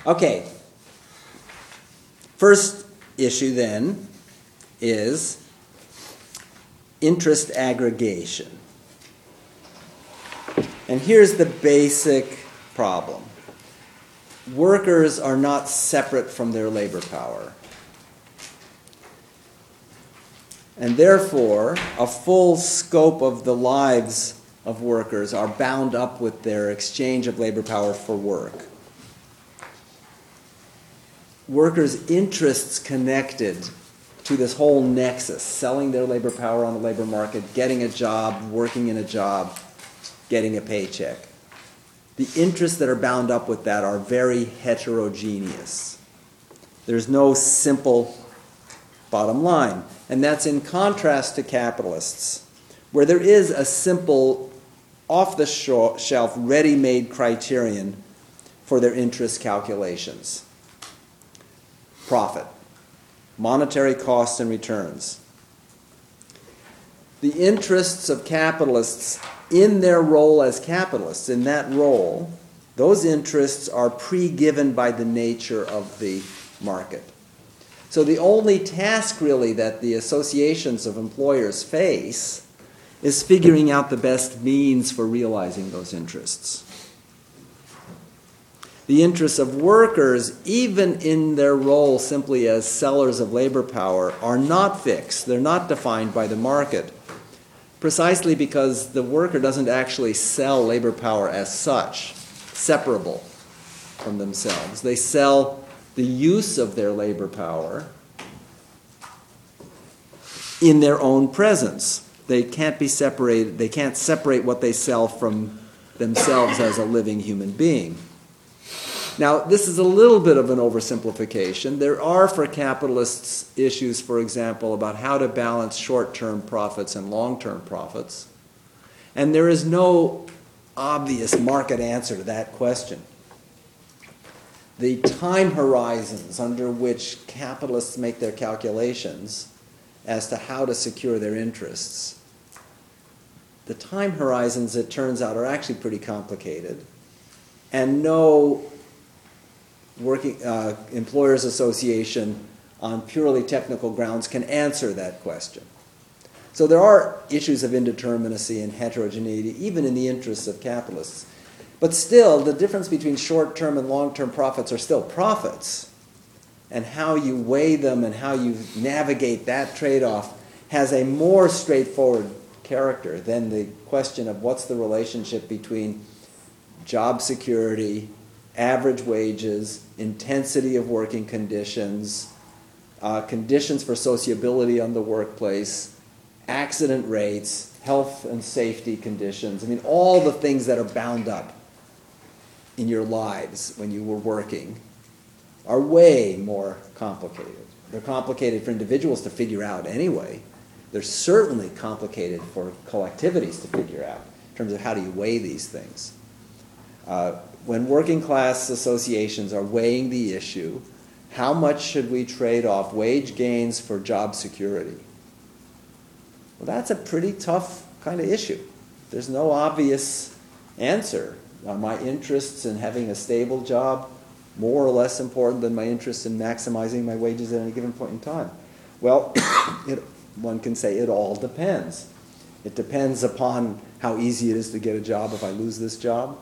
Okay. First issue then is interest aggregation. And here's the basic problem. Workers are not separate from their labor power. And therefore, a full scope of the lives of workers are bound up with their exchange of labor power for work. Workers' interests connected to this whole nexus, selling their labor power on the labor market, getting a job, working in a job, getting a paycheck. The interests that are bound up with that are very heterogeneous. There's no simple bottom line. And that's in contrast to capitalists, where there is a simple, off-the-shelf, ready-made criterion for their interest calculations. Profit, monetary costs and returns. The interests of capitalists in their role as capitalists, in that role, those interests are pre-given by the nature of the market. So the only task really that the associations of employers face is figuring out the best means for realizing those interests. The interests of workers, even in their role simply as sellers of labor power, are not fixed. They're not defined by the market, precisely because the worker doesn't actually sell labor power as such, separable from themselves. They sell the use of their labor power in their own presence. They can't be separated. They can't separate what they sell from themselves as a living human being. Now, this is a little bit of an oversimplification. There are, for capitalists, issues, for example, about how to balance short-term profits and long-term profits. And there is no obvious market answer to that question. The time horizons under which capitalists make their calculations as to how to secure their interests, the time horizons, it turns out, are actually pretty complicated. And no working employers association on purely technical grounds can answer that question. So there are issues of indeterminacy and heterogeneity, even in the interests of capitalists. But still, the difference between short-term and long-term profits are still profits. And how you weigh them and how you navigate that trade-off has a more straightforward character than the question of what's the relationship between job security, average wages, intensity of working conditions, conditions for sociability on the workplace, accident rates, health and safety conditions. I mean, all the things that are bound up in your lives when you were working are way more complicated. They're complicated for individuals to figure out anyway. They're certainly complicated for collectivities to figure out in terms of how do you weigh these things. When working class associations are weighing the issue, how much should we trade off wage gains for job security? Well, that's a pretty tough kind of issue. There's no obvious answer. Are my interests in having a stable job more or less important than my interest in maximizing my wages at any given point in time? Well, one can say it all depends. It depends upon how easy it is to get a job if I lose this job.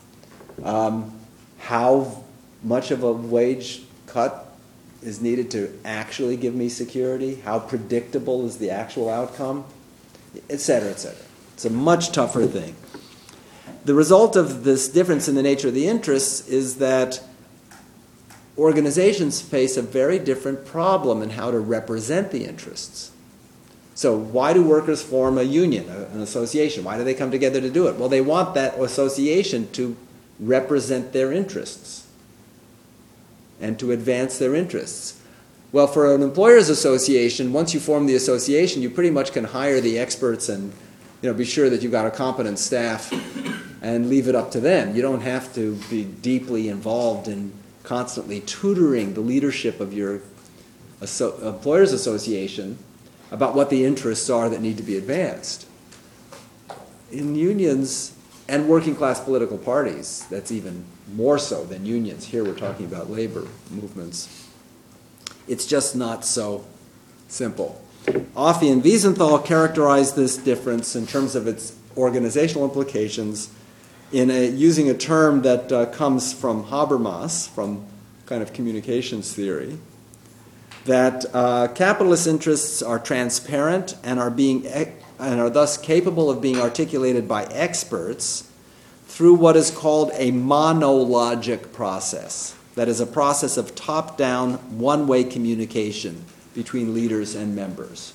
How much of a wage cut is needed to actually give me security? How predictable is the actual outcome? Et cetera, et cetera. It's a much tougher thing. The result of this difference in the nature of the interests is that organizations face a very different problem in how to represent the interests. So why do workers form a union, an association? Why do they come together to do it? Well, they want that association to represent their interests and to advance their interests. Well, for an employers association, once you form the association, you pretty much can hire the experts and be sure that you've got a competent staff and leave it up to them. You don't have to be deeply involved in constantly tutoring the leadership of your employers association about what the interests are that need to be advanced. In unions, And working class political parties, that's even more so than unions. Here we're talking about labor movements. It's just not so simple. Offey and Wiesenthal characterized this difference in terms of its organizational implications using a term that comes from Habermas, from kind of communications theory, that capitalist interests are transparent and are thus capable of being articulated by experts through what is called a monologic process. That is a process of top-down, one-way communication between leaders and members.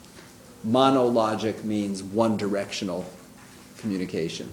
Monologic means one-directional communication.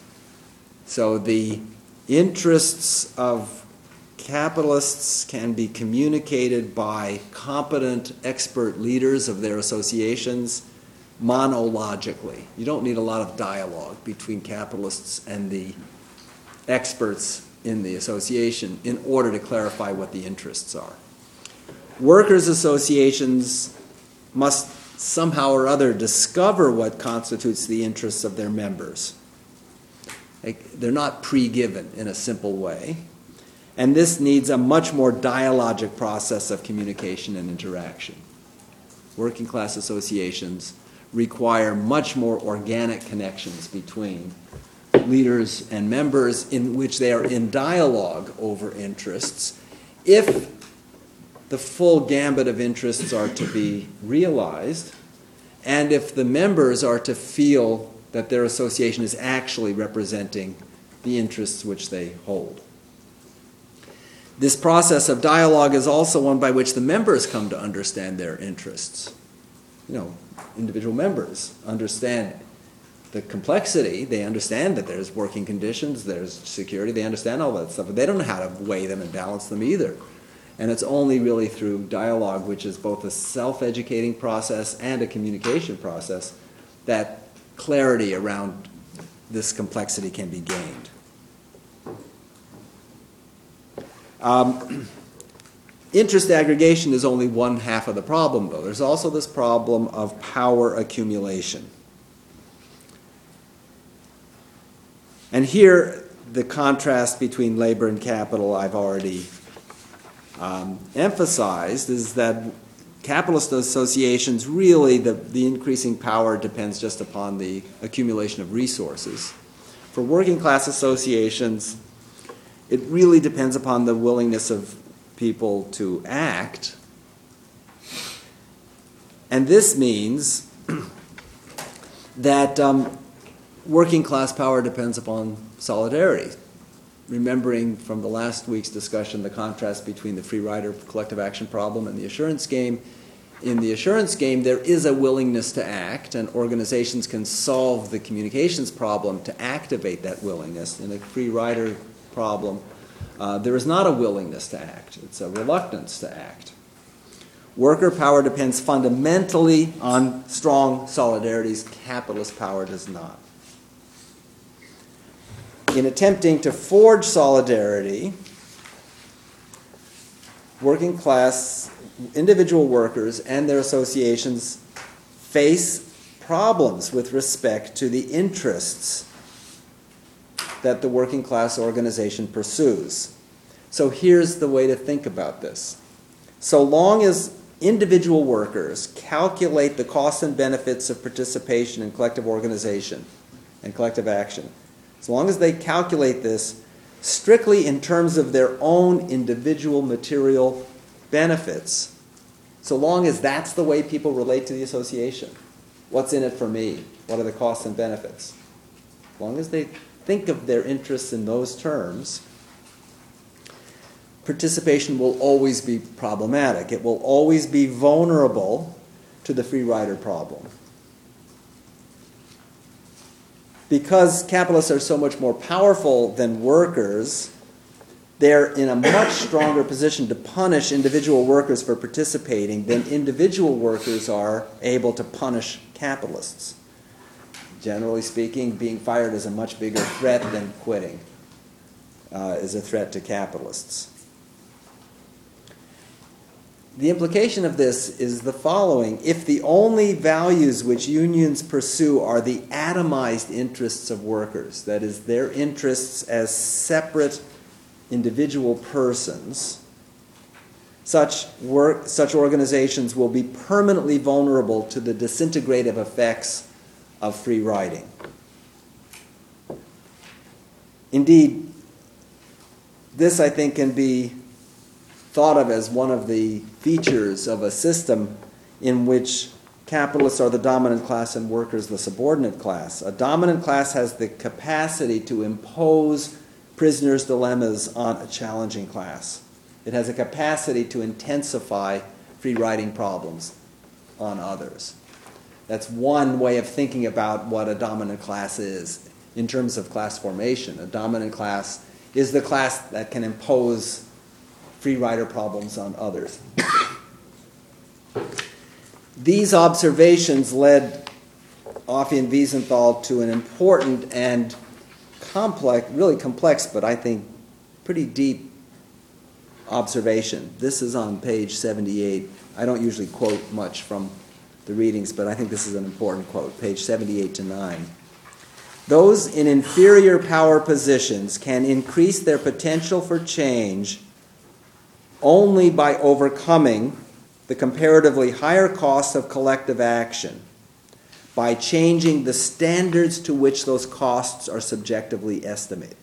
So the interests of capitalists can be communicated by competent expert leaders of their associations monologically. You don't need a lot of dialogue between capitalists and the experts in the association in order to clarify what the interests are. Workers' associations must somehow or other discover what constitutes the interests of their members. They're not pre-given in a simple way. And this needs a much more dialogic process of communication and interaction. Working class associations require much more organic connections between leaders and members in which they are in dialogue over interests. If the full gambit of interests are to be realized, and if the members are to feel that their association is actually representing the interests which they hold. This process of dialogue is also one by which the members come to understand their interests. Individual members understand the complexity. They understand that there's working conditions, there's security, they understand all that stuff, but they don't know how to weigh them and balance them either. And it's only really through dialogue, which is both a self-educating process and a communication process, that clarity around this complexity can be gained. Interest aggregation is only one half of the problem, though. There's also this problem of power accumulation. And here, the contrast between labor and capital I've already emphasized is that capitalist associations, really, the increasing power depends just upon the accumulation of resources. For working class associations, it really depends upon the willingness of people to act. And this means that working class power depends upon solidarity. Remembering from the last week's discussion the contrast between the free rider collective action problem and the assurance game. In the assurance game, there is a willingness to act, and organizations can solve the communications problem to activate that willingness. In a free rider problem, there is not a willingness to act. It's a reluctance to act. Worker power depends fundamentally on strong solidarities. Capitalist power does not. In attempting to forge solidarity, working class individual workers and their associations face problems with respect to the interests that the working class organization pursues. So here's the way to think about this. So long as individual workers calculate the costs and benefits of participation in collective organization and collective action, as long as they calculate this strictly in terms of their own individual material benefits, so long as that's the way people relate to the association, what's in it for me? What are the costs and benefits? As long as they think of their interests in those terms, participation will always be problematic. It will always be vulnerable to the free rider problem. Because capitalists are so much more powerful than workers, they're in a much stronger position to punish individual workers for participating than individual workers are able to punish capitalists. Generally speaking, being fired is a much bigger threat than quitting is a threat to capitalists. the implication of this is the following. If the only values which unions pursue are the atomized interests of workers, that is, their interests as separate individual persons, such organizations will be permanently vulnerable to the disintegrative effects of free riding. Indeed, this, I think, can be thought of as one of the features of a system in which capitalists are the dominant class and workers the subordinate class. A dominant class has the capacity to impose prisoners' dilemmas on a challenging class. It has a capacity to intensify free riding problems on others. That's one way of thinking about what a dominant class is in terms of class formation. A dominant class is the class that can impose free rider problems on others. These observations led Offy and Wiesenthal to an important and really complex, but I think pretty deep observation. This is on page 78. I don't usually quote much from the readings, but I think this is an important quote, page 78 to 9. Those in inferior power positions can increase their potential for change only by overcoming the comparatively higher costs of collective action, by changing the standards to which those costs are subjectively estimated.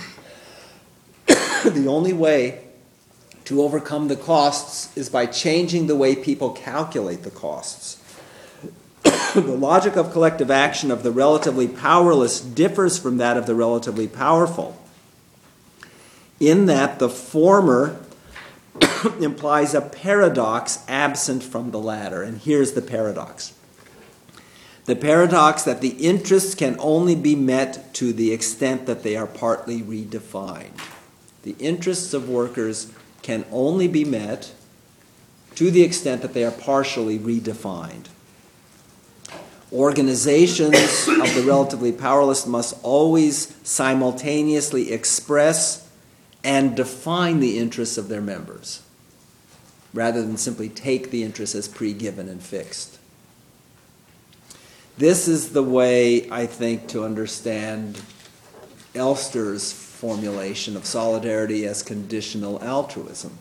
The only way to overcome the costs is by changing the way people calculate the costs. The logic of collective action of the relatively powerless differs from that of the relatively powerful, in that the former implies a paradox absent from the latter. And here's the paradox. The paradox that the interests can only be met to the extent that they are partly redefined. The interests of workers can only be met to the extent that they are partially redefined. Organizations of the relatively powerless must always simultaneously express and define the interests of their members, rather than simply take the interests as pre-given and fixed. This is the way, I think, to understand Elster's formulation of solidarity as conditional altruism.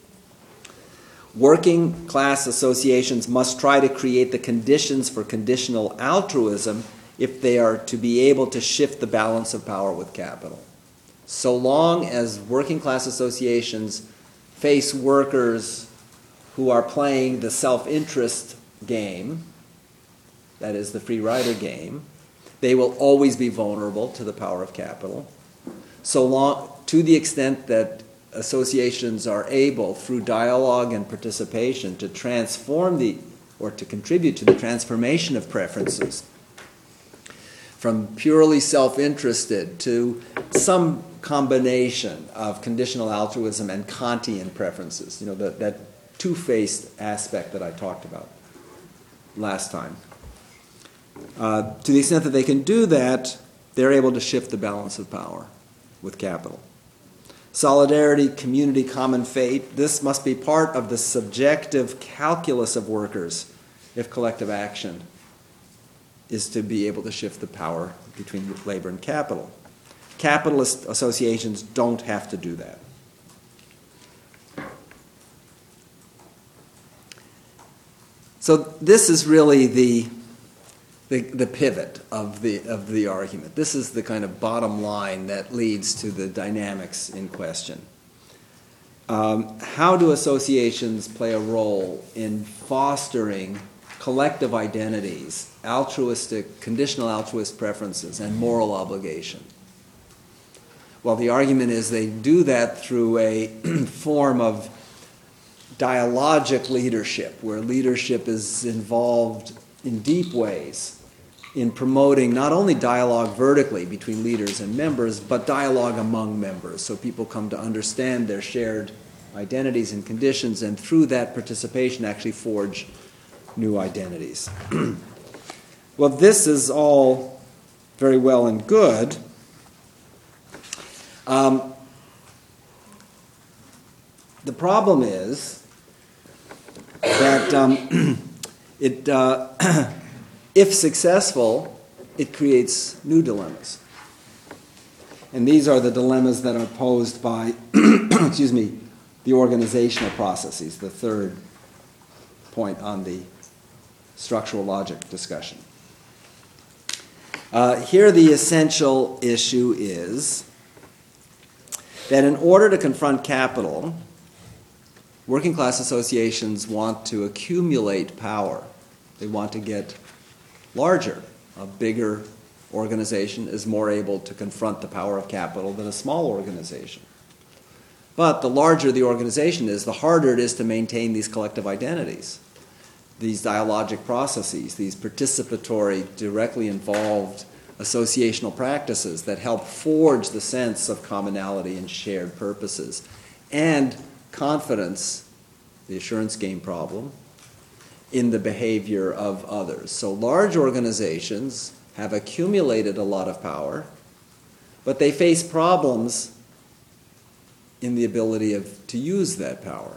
Working class associations must try to create the conditions for conditional altruism if they are to be able to shift the balance of power with capital. So long as working class associations face workers who are playing the self-interest game, that is the free rider game, they will always be vulnerable to the power of capital. So long, to the extent that associations are able, through dialogue and participation, to transform or to contribute to the transformation of preferences from purely self-interested to some combination of conditional altruism and Kantian preferences, that two-faced aspect that I talked about last time. To the extent that they can do that, they're able to shift the balance of power with capital. Solidarity, community, common fate, this must be part of the subjective calculus of workers if collective action is to be able to shift the power between labor and capital. Capitalist associations don't have to do that. So this is really the pivot of the argument. This is the kind of bottom line that leads to the dynamics in question. How do associations play a role in fostering collective identities, altruistic, conditional altruist preferences, and moral obligation? Well, the argument is they do that through a form of dialogic leadership, where leadership is involved in deep ways in promoting not only dialogue vertically between leaders and members, but dialogue among members, so people come to understand their shared identities and conditions, and through that participation actually forge new identities. Well, this is all very well and good. The problem is if successful, it creates new dilemmas. And these are the dilemmas that are posed by, excuse me, the organizational processes, the third point on the structural logic discussion. Here the essential issue is that in order to confront capital, working class associations want to accumulate power. They want to get larger. A bigger organization is more able to confront the power of capital than a small organization. But the larger the organization is, the harder it is to maintain these collective identities, these dialogic processes, these participatory, directly involved associational practices that help forge the sense of commonality and shared purposes, and confidence, the assurance game problem, in the behavior of others. So large organizations have accumulated a lot of power, but they face problems in the ability to use that power.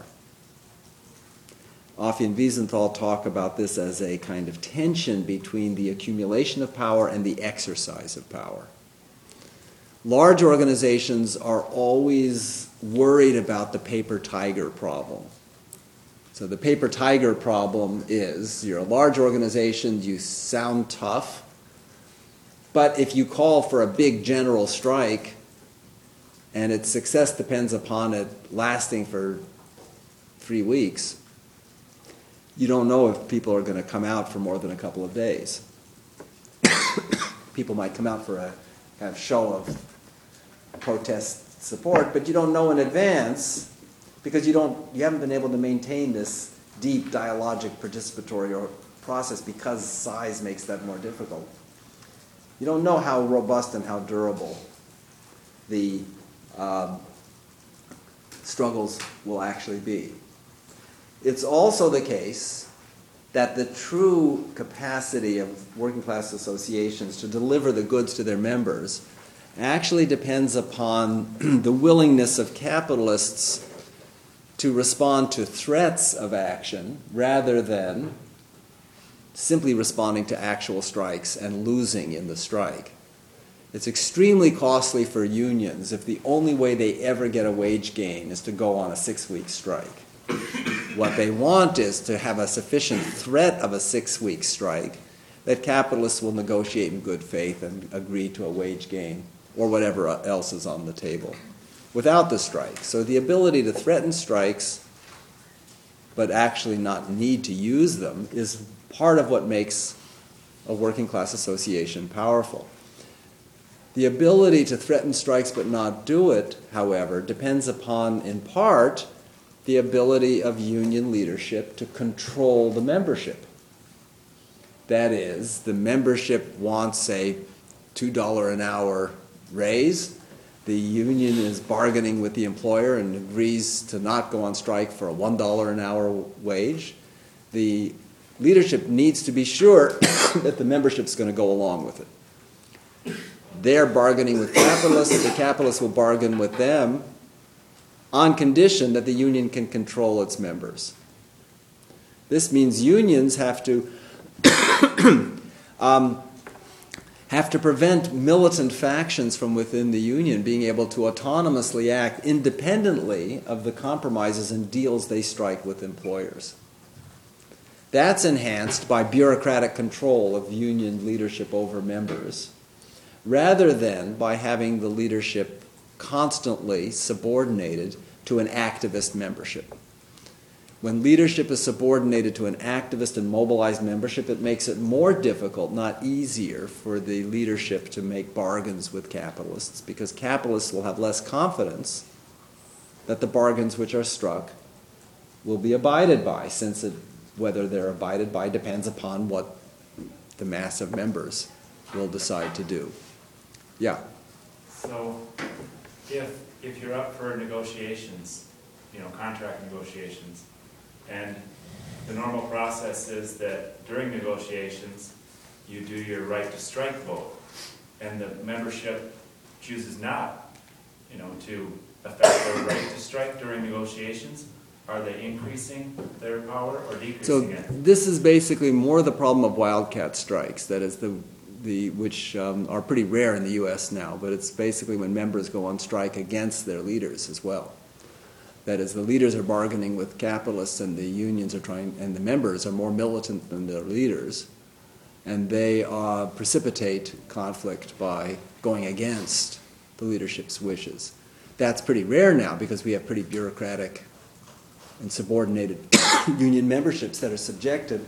Offie and Wiesenthal talk about this as a kind of tension between the accumulation of power and the exercise of power. Large organizations are always worried about the paper tiger problem. So the paper tiger problem is, you're a large organization, you sound tough, but if you call for a big general strike and its success depends upon it lasting for 3 weeks, you don't know if people are going to come out for more than a couple of days. People might come out for a kind of show of protest support, but you don't know in advance because you haven't been able to maintain this deep dialogic participatory process because size makes that more difficult. You don't know how robust and how durable the struggles will actually be. It's also the case that the true capacity of working class associations to deliver the goods to their members actually depends upon the willingness of capitalists to respond to threats of action rather than simply responding to actual strikes and losing in the strike. It's extremely costly for unions if the only way they ever get a wage gain is to go on a 6-week strike. What they want is to have a sufficient threat of a 6-week strike that capitalists will negotiate in good faith and agree to a wage gain or whatever else is on the table without the strike. So the ability to threaten strikes but actually not need to use them is part of what makes a working class association powerful. The ability to threaten strikes but not do it, however, depends upon, in part, the ability of union leadership to control the membership. That is, the membership wants a $2 an hour raise. The union is bargaining with the employer and agrees to not go on strike for a $1 an hour wage. The leadership needs to be sure that the membership's going to go along with it. They're bargaining with capitalists. The capitalists will bargain with them on condition that the union can control its members. This means unions have to prevent militant factions from within the union being able to autonomously act independently of the compromises and deals they strike with employers. That's enhanced by bureaucratic control of union leadership over members, rather than by having the leadership constantly subordinated to an activist membership. When leadership is subordinated to an activist and mobilized membership, it makes it more difficult, not easier, for the leadership to make bargains with capitalists, because capitalists will have less confidence that the bargains which are struck will be abided by, since whether they're abided by depends upon what the mass of members will decide to do. Yeah? So if you're up for negotiations, contract negotiations, and the normal process is that during negotiations you do your right to strike vote, and the membership chooses not, to affect their right to strike during negotiations, are they increasing their power or So decreasing it? this is basically more the problem of wildcat strikes. That is which are pretty rare in the U.S. now, but it's basically when members go on strike against their leaders as well. That is, the leaders are bargaining with capitalists, and the unions are trying, and the members are more militant than their leaders, and they precipitate conflict by going against the leadership's wishes. That's pretty rare now because we have pretty bureaucratic and subordinated union memberships that are subjected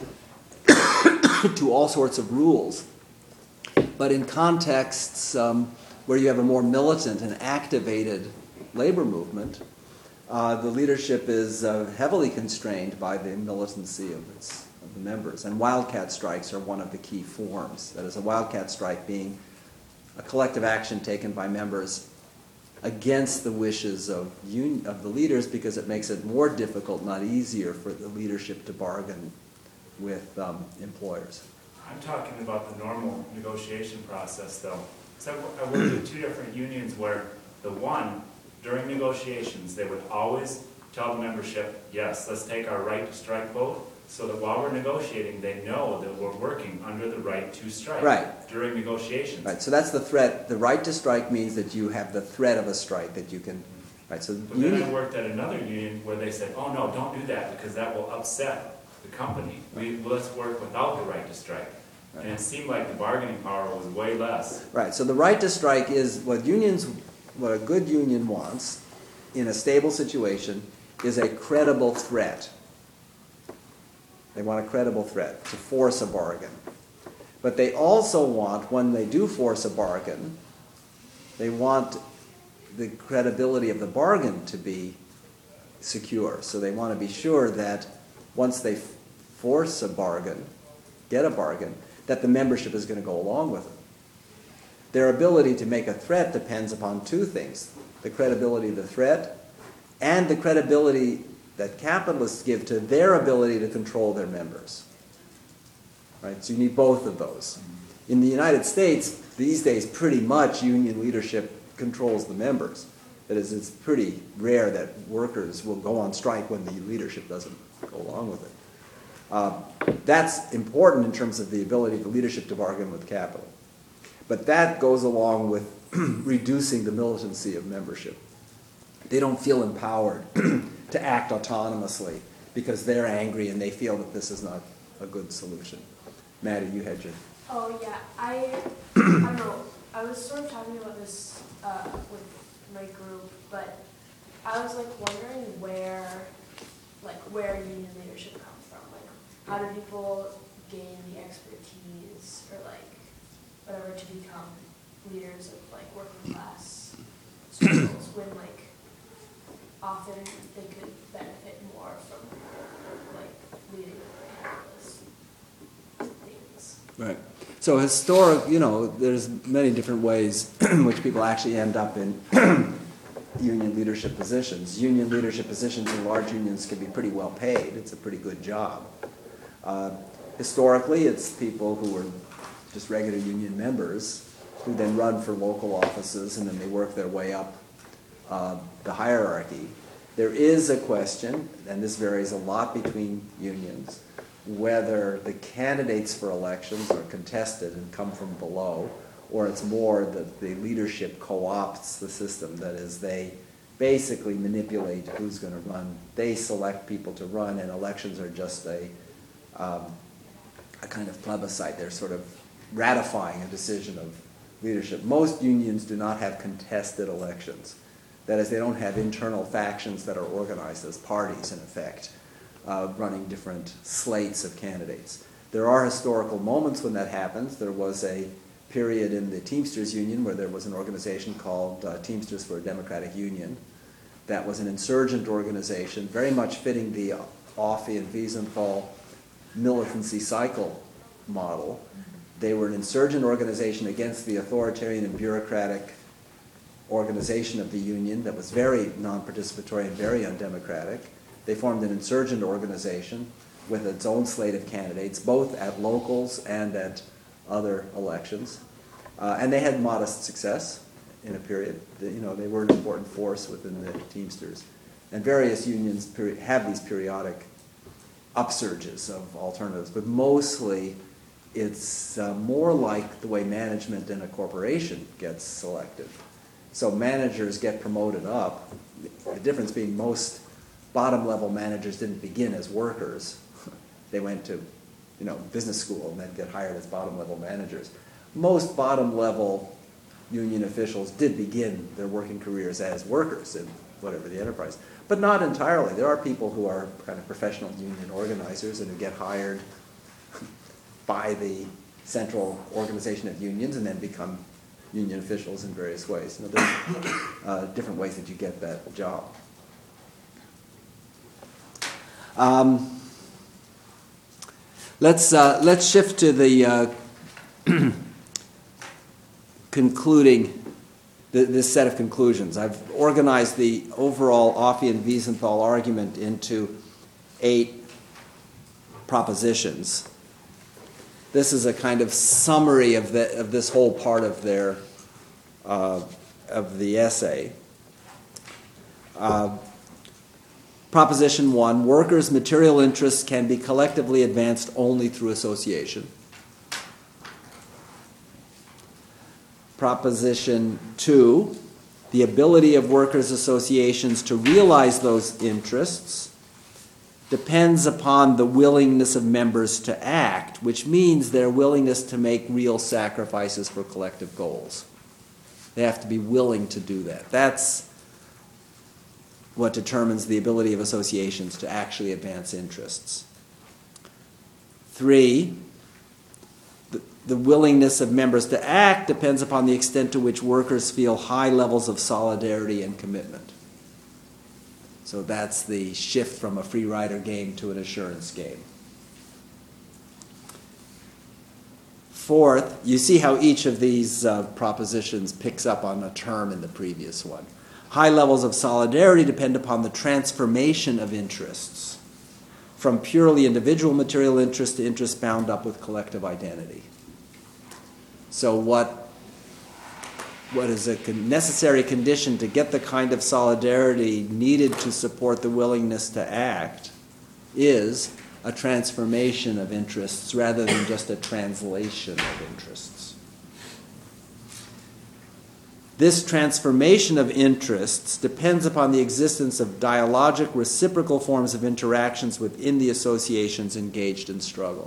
to all sorts of rules. But in contexts where you have a more militant and activated labor movement, the leadership is heavily constrained by the militancy of the members. And wildcat strikes are one of the key forms. That is, a wildcat strike being a collective action taken by members against the wishes of the leaders, because it makes it more difficult, not easier, for the leadership to bargain with employers. I'm talking about the normal negotiation process, though. So I worked with two different unions where the one, during negotiations, they would always tell the membership, yes, let's take our right to strike vote, so that while we're negotiating, they know that we're working under the right to strike during negotiations. Right, so that's the threat. The right to strike means that you have the threat of a strike that you can, right, so but then I worked at another union where they said, oh no, don't do that because that will upset the company. Let's work without the right to strike. And it seemed like the bargaining power was way less. Right, so the right to strike is what a good union wants in a stable situation is a credible threat. They want a credible threat to force a bargain. But they also want, when they do force a bargain, they want the credibility of the bargain to be secure. So they want to be sure that once they force a bargain, get a bargain, that the membership is going to go along with it. Their ability to make a threat depends upon two things: the credibility of the threat and the credibility that capitalists give to their ability to control their members. Right? So you need both of those. In the United States, these days, pretty much union leadership controls the members. That is, it's pretty rare that workers will go on strike when the leadership doesn't go along with it. That's important in terms of the ability of the leadership to bargain with capital. But that goes along with reducing the militancy of membership. They don't feel empowered to act autonomously because they're angry and they feel that this is not a good solution. Maddie, you had your... Oh, yeah. I don't know. I was sort of talking about this with my group, but I was wondering where union leadership comes from. How do people gain the expertise or whatever to become leaders of working class circles when often they could benefit more from leading capitalist things. Right. So there's many different ways in which people actually end up in union leadership positions. Union leadership positions in large unions can be pretty well paid. It's a pretty good job. Historically, it's people who are just regular union members who then run for local offices, and then they work their way up the hierarchy. There is a question, and this varies a lot between unions, whether the candidates for elections are contested and come from below, or it's more that the leadership co-opts the system. That is, they basically manipulate who's going to run. They select people to run, and elections are just a kind of plebiscite. They're sort of ratifying a decision of leadership. Most unions do not have contested elections. That is, they don't have internal factions that are organized as parties, in effect, running different slates of candidates. There are historical moments when that happens. There was a period in the Teamsters Union where there was an organization called Teamsters for a Democratic Union. That was an insurgent organization, very much fitting the Offie and Wiesenthal militancy cycle model. They were an insurgent organization against the authoritarian and bureaucratic organization of the union that was very non-participatory and very undemocratic. They formed an insurgent organization with its own slate of candidates, both at locals and at other elections. And they had modest success in a period. They were an important force within the Teamsters. And various unions have these periodic upsurges of alternatives, but mostly it's more like the way management in a corporation gets selected. So managers get promoted up. The difference being most bottom-level managers didn't begin as workers. They went to, business school and then get hired as bottom-level managers. Most bottom-level union officials did begin their working careers as workers in whatever the enterprise. But not entirely. There are people who are kind of professional union organizers and who get hired by the central organization of unions and then become union officials in various ways. There's different ways that you get that job. Let's shift to the concluding this set of conclusions. I've organized the overall Ophian-Wiesenthal argument into 8 propositions. This is a kind of summary of this whole part of the essay. Proposition 1, workers' material interests can be collectively advanced only through association. Proposition 2, the ability of workers' associations to realize those interests depends upon the willingness of members to act, which means their willingness to make real sacrifices for collective goals. They have to be willing to do that. That's what determines the ability of associations to actually advance interests. 3, the willingness of members to act depends upon the extent to which workers feel high levels of solidarity and commitment. So that's the shift from a free rider game to an assurance game. 4th, you see how each of these propositions picks up on a term in the previous one. High levels of solidarity depend upon the transformation of interests from purely individual material interest to interests bound up with collective identity. So what is a necessary condition to get the kind of solidarity needed to support the willingness to act is a transformation of interests rather than just a translation of interests. This transformation of interests depends upon the existence of dialogic reciprocal forms of interactions within the associations engaged in struggle.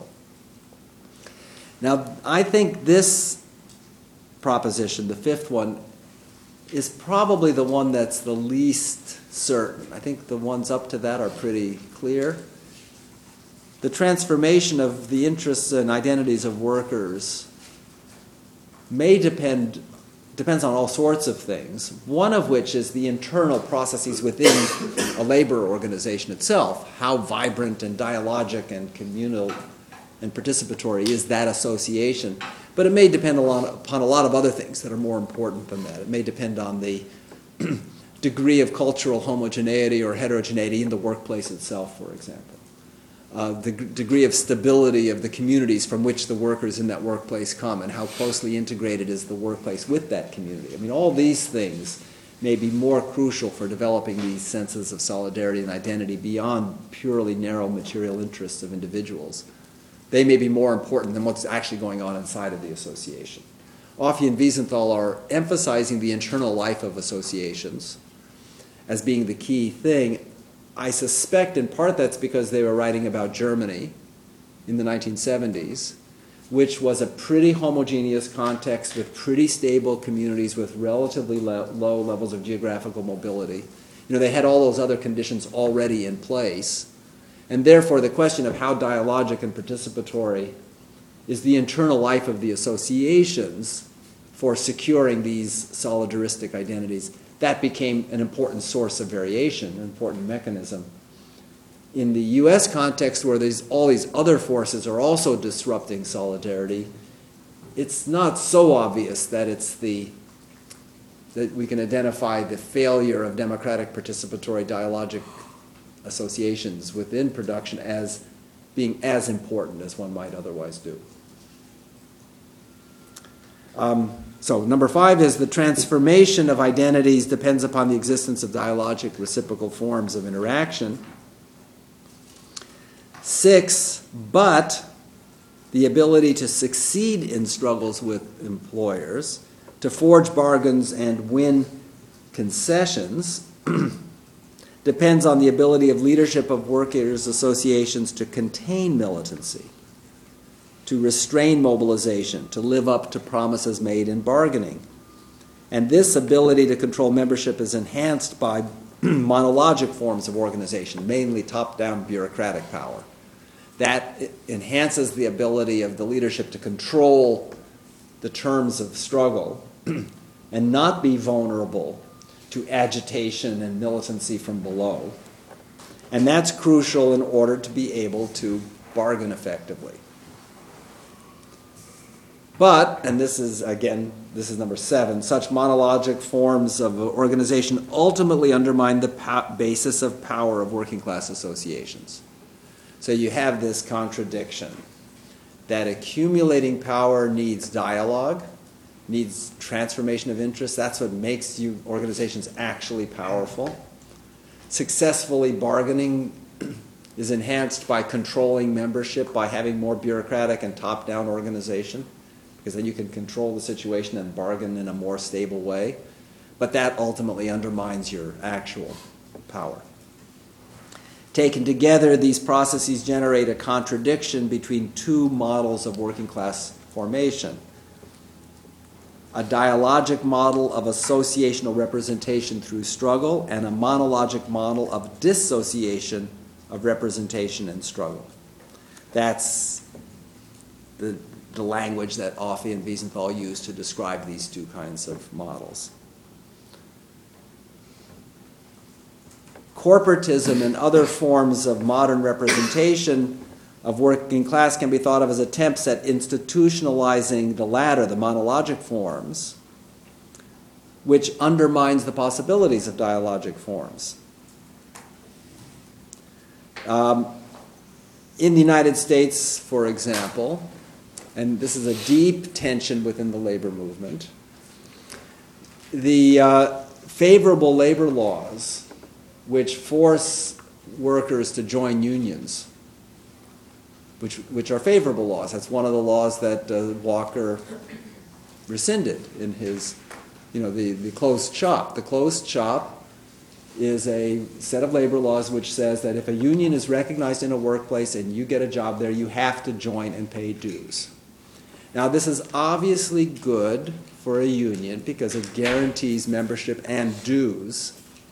Now, I think this proposition, the 5th one, is probably the one that's the least certain. I think the ones up to that are pretty clear. The transformation of the interests and identities of workers depends on all sorts of things, one of which is the internal processes within a labor organization itself. How vibrant and dialogic and communal and participatory is that association? But it may depend upon a lot of other things that are more important than that. It may depend on the degree of cultural homogeneity or heterogeneity in the workplace itself, for example. The degree of stability of the communities from which the workers in that workplace come and how closely integrated is the workplace with that community. I mean, all these things may be more crucial for developing these senses of solidarity and identity beyond purely narrow material interests of individuals. They may be more important than what's actually going on inside of the association. Ophi and Wiesenthal are emphasizing the internal life of associations as being the key thing. I suspect in part that's because they were writing about Germany in the 1970s, which was a pretty homogeneous context with pretty stable communities with relatively low levels of geographical mobility. They had all those other conditions already in place. And therefore, the question of how dialogic and participatory is the internal life of the associations for securing these solidaristic identities, that became an important source of variation, an important mechanism. In the U.S. context, where all these other forces are also disrupting solidarity, it's not so obvious that that we can identify the failure of democratic participatory dialogic associations within production as being as important as one might otherwise do. So number 5 is the transformation of identities depends upon the existence of dialogic reciprocal forms of interaction. 6, but the ability to succeed in struggles with employers, to forge bargains and win concessions, depends on the ability of leadership of workers' associations to contain militancy, to restrain mobilization, to live up to promises made in bargaining. And this ability to control membership is enhanced by monologic forms of organization, mainly top-down bureaucratic power. That enhances the ability of the leadership to control the terms of struggle and not be vulnerable to agitation and militancy from below. And that's crucial in order to be able to bargain effectively. But, and this is number 7, such monologic forms of organization ultimately undermine the basis of power of working class associations. So you have this contradiction that accumulating power needs dialogue, needs transformation of interest. That's what makes organizations actually powerful. Successfully bargaining is enhanced by controlling membership, by having more bureaucratic and top-down organization, because then you can control the situation and bargain in a more stable way. But that ultimately undermines your actual power. Taken together, these processes generate a contradiction between two models of working class formation. A dialogic model of associational representation through struggle, and a monologic model of dissociation of representation and struggle. That's the language that Offey and Wiesenthal use to describe these two kinds of models. Corporatism and other forms of modern representation of working class can be thought of as attempts at institutionalizing the latter, the monologic forms, which undermines the possibilities of dialogic forms. In the United States, for example, and this is a deep tension within the labor movement, the favorable labor laws which force workers to join unions, which are favorable laws. That's one of the laws that Walker rescinded in his, the closed shop. The closed shop is a set of labor laws which says that if a union is recognized in a workplace and you get a job there, you have to join and pay dues. Now, this is obviously good for a union because it guarantees membership and dues,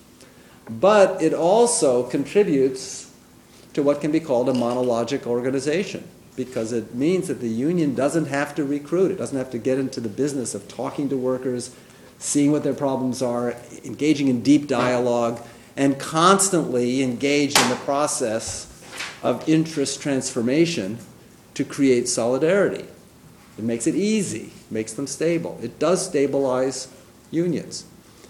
but it also contributes to what can be called a monologic organization, because it means that the union doesn't have to recruit. It doesn't have to get into the business of talking to workers, seeing what their problems are, engaging in deep dialogue, and constantly engaged in the process of interest transformation to create solidarity. It makes it easy, makes them stable. It does stabilize unions.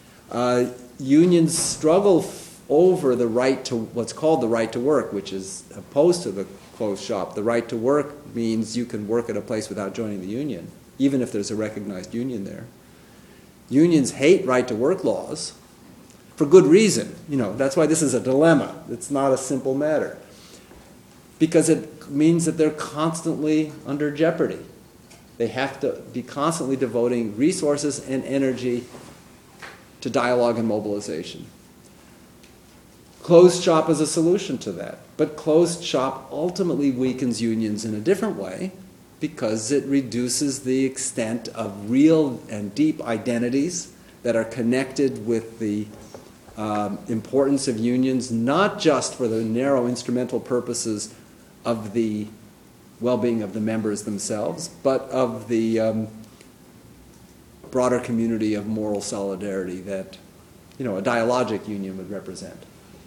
Unions struggle over the right to what's called the right to work, which is opposed to the closed shop. The right to work means you can work at a place without joining the union, even if there's a recognized union there. Unions hate right to work laws for good reason. That's why this is a dilemma. It's not a simple matter, because it means that they're constantly under jeopardy. They have to be constantly devoting resources and energy to dialogue and mobilization. Closed shop is a solution to that, but closed shop ultimately weakens unions in a different way because it reduces the extent of real and deep identities that are connected with the importance of unions, not just for the narrow instrumental purposes of the well-being of the members themselves, but of the broader community of moral solidarity that a dialogic union would represent.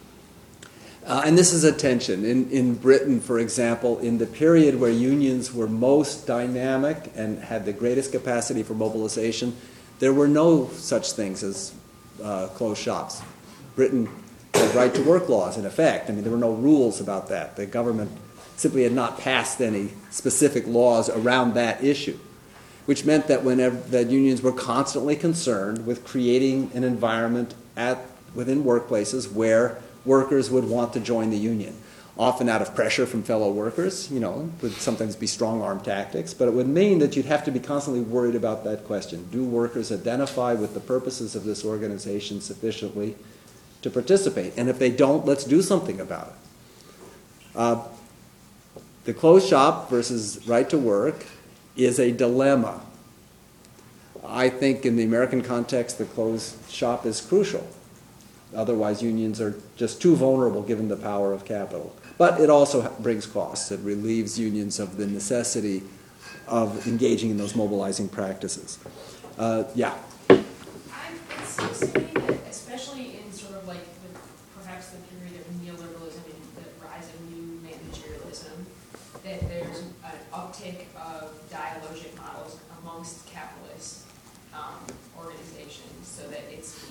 And this is a tension. In Britain, for example, in the period where unions were most dynamic and had the greatest capacity for mobilization, there were no such things as closed shops. Britain had right-to-work laws, in effect. There were no rules about that. The government simply had not passed any specific laws around that issue. which meant that that unions were constantly concerned with creating an environment within workplaces where workers would want to join the union, often out of pressure from fellow workers. Would sometimes be strong-arm tactics, but it would mean that you'd have to be constantly worried about that question. Do workers identify with the purposes of this organization sufficiently to participate? And if they don't, let's do something about it. The closed shop versus right to work is a dilemma. I think in the American context, the closed shop is crucial. Otherwise, unions are just too vulnerable given the power of capital. But it also brings costs. It relieves unions of the necessity of engaging in those mobilizing practices. Yeah. It seems to me that, especially in sort of like perhaps the period of neoliberalism and the rise of new managerialism, that there's an uptick of dialogic models amongst capitalist organizations, so that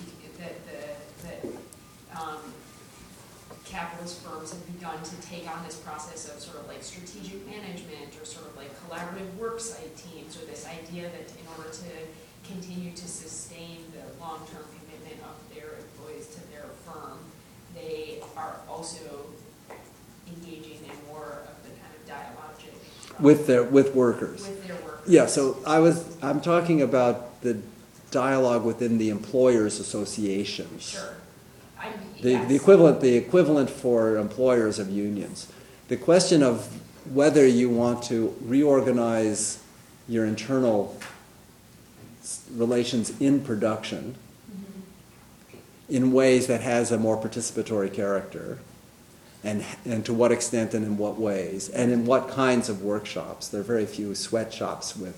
capitalist firms have begun to take on this process of sort of like strategic management or sort of like collaborative worksite teams, or this idea that in order to continue to sustain the long-term commitment of their employees to their firm, they are also engaging in more of the kind of dialogic with workers. With their workers. Yeah, so I'm talking about the dialogue within the employers' associations. Sure. The equivalent for employers of unions. The question of whether you want to reorganize your internal relations in production in ways that has a more participatory character, and to what extent and in what ways, and in what kinds of workshops. There are very few sweatshops with,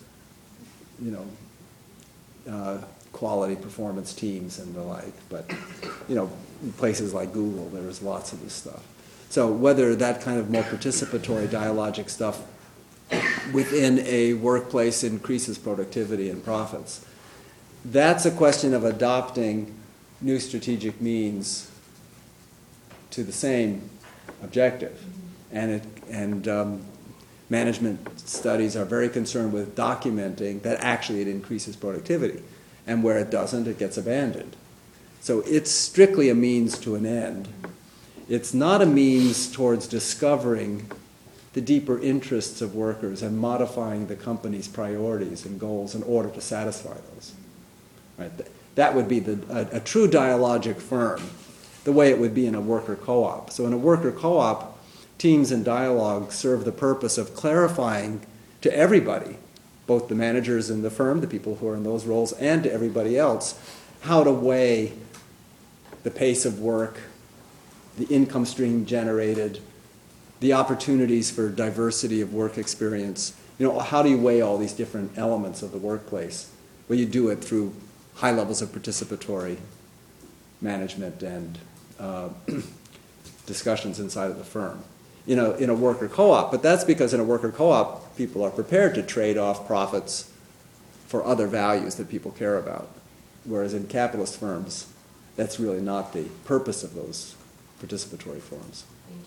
quality performance teams and the like, but places like Google, there's lots of this stuff. So whether that kind of more participatory dialogic stuff within a workplace increases productivity and profits, that's a question of adopting new strategic means to the same objective. And management studies are very concerned with documenting that actually it increases productivity. And where it doesn't, it gets abandoned. So it's strictly a means to an end. It's not a means towards discovering the deeper interests of workers and modifying the company's priorities and goals in order to satisfy those. Right? That would be a true dialogic firm, the way it would be in a worker co-op. So in a worker co-op, teams and dialogue serve the purpose of clarifying to everybody, both the managers in the firm, the people who are in those roles, and to everybody else, how to weigh the pace of work, the income stream generated, the opportunities for diversity of work experience. How do you weigh all these different elements of the workplace? Well, you do it through high levels of participatory management and discussions inside of the firm. In a worker co-op, but that's because in a worker co-op, people are prepared to trade off profits for other values that people care about. Whereas in capitalist firms, that's really not the purpose of those participatory forms. Thank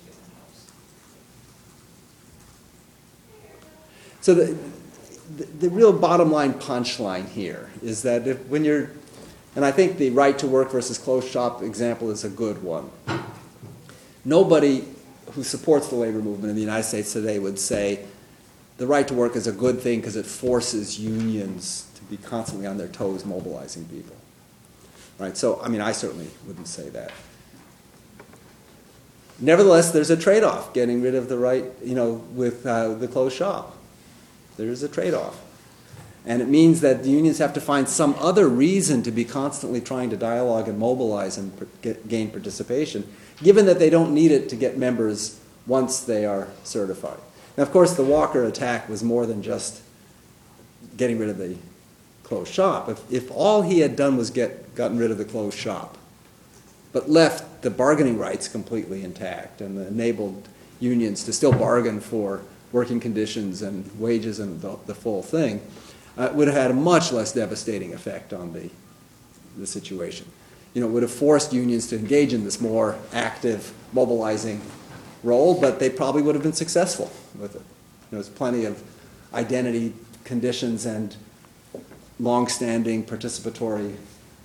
you. So the real bottom line punchline here is that and I think the right to work versus closed shop example is a good one. Nobody who supports the labor movement in the United States today would say the right to work is a good thing because it forces unions to be constantly on their toes mobilizing people. Right? So, I certainly wouldn't say that. Nevertheless, there's a trade-off getting rid of the right, with the closed shop. There's a trade-off. And it means that the unions have to find some other reason to be constantly trying to dialogue and mobilize and gain participation, given that they don't need it to get members once they are certified. Now, of course, the Walker attack was more than just getting rid of the closed shop. If all he had done was gotten rid of the closed shop, but left the bargaining rights completely intact and enabled unions to still bargain for working conditions and wages and the full thing, it would have had a much less devastating effect on the situation. It would have forced unions to engage in this more active, mobilizing role, but they probably would have been successful with it. There's plenty of identity conditions and long-standing participatory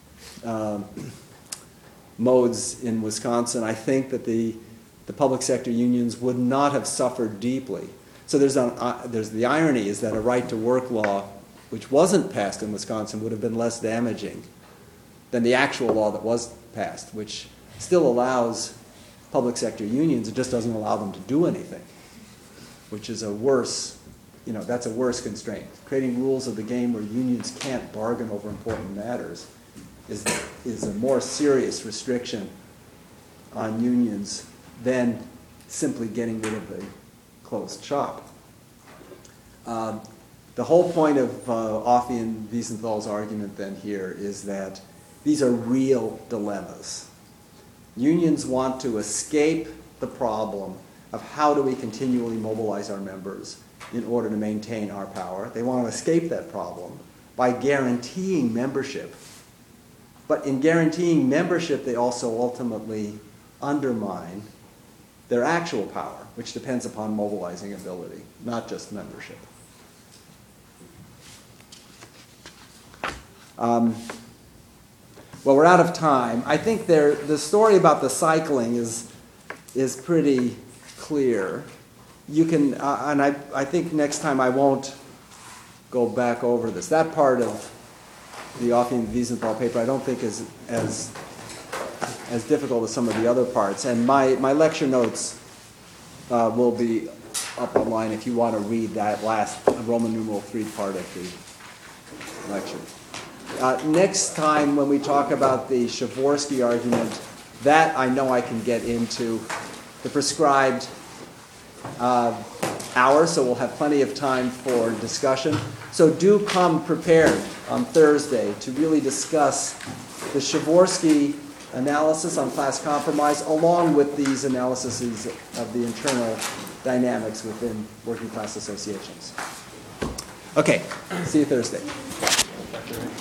modes in Wisconsin, I think that the public sector unions would not have suffered deeply. So there's the irony is that a right-to-work law, which wasn't passed in Wisconsin, would have been less damaging than the actual law that was passed, which still allows public sector unions. It just doesn't allow them to do anything, which is a worse, that's a worse constraint. Creating rules of the game where unions can't bargain over important matters is a more serious restriction on unions than simply getting rid of the closed shop. The whole point of Offie and Wiesenthal's argument then here is that these are real dilemmas. Unions want to escape the problem of how do we continually mobilize our members in order to maintain our power. They want to escape that problem by guaranteeing membership. But in guaranteeing membership, they also ultimately undermine their actual power, which depends upon mobilizing ability, not just membership. Well, we're out of time. I think the story about the cycling is pretty clear. You can, and I think next time I won't go back over this. That part of the Offie and Wiesenthal paper I don't think is as difficult as some of the other parts. And my lecture notes will be up online if you want to read that last Roman numeral 3 part of the lecture. Next time when we talk about the Przeworski argument, that I know I can get into the prescribed hour, so we'll have plenty of time for discussion. So do come prepared on Thursday to really discuss the Przeworski analysis on class compromise along with these analyses of the internal dynamics within working class associations. Okay, see you Thursday.